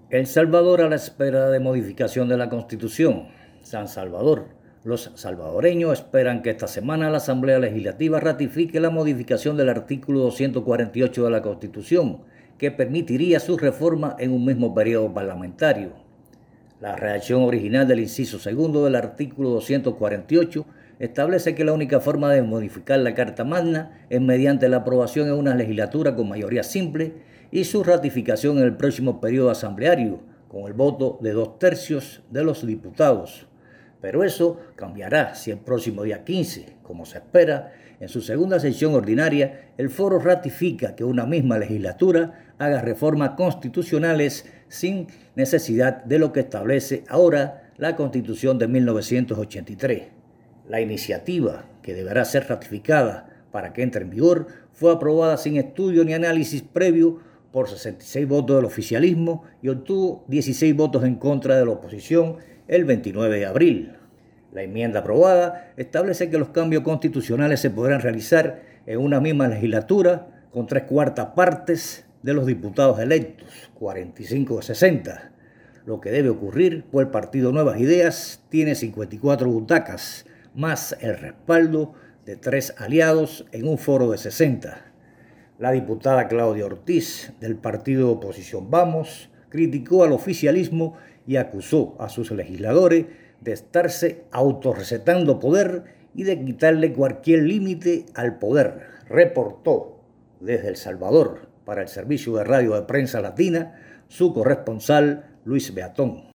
El Salvador a la espera de modificación de la Constitución. San Salvador. Los salvadoreños esperan que esta semana la Asamblea Legislativa ratifique la modificación del artículo 248 de la Constitución, que permitiría su reforma en un mismo periodo parlamentario. La redacción original del inciso segundo del artículo 248 establece que la única forma de modificar la Carta Magna es mediante la aprobación en una legislatura con mayoría simple y su ratificación en el próximo periodo asambleario, con el voto de 2/3 de los diputados. Pero eso cambiará si el próximo día 15, como se espera, en su segunda sesión ordinaria, el foro ratifica que una misma legislatura haga reformas constitucionales sin necesidad de lo que establece ahora la Constitución de 1983. La iniciativa, que deberá ser ratificada para que entre en vigor, fue aprobada sin estudio ni análisis previo por 66 votos del oficialismo y obtuvo 16 votos en contra de la oposición el 29 de abril. La enmienda aprobada establece que los cambios constitucionales se podrán realizar en una misma legislatura con 3/4 partes de los diputados electos, 45 de 60. Lo que debe ocurrir, pues el partido Nuevas Ideas tiene 54 butacas, más el respaldo de 3 aliados en un foro de 60. La diputada Claudia Ortiz, del partido de oposición Vamos, criticó al oficialismo y acusó a sus legisladores de estarse autorrecetando poder y de quitarle cualquier límite al poder. Reportó desde El Salvador para el Servicio de Radio de Prensa Latina su corresponsal Luis Beatón.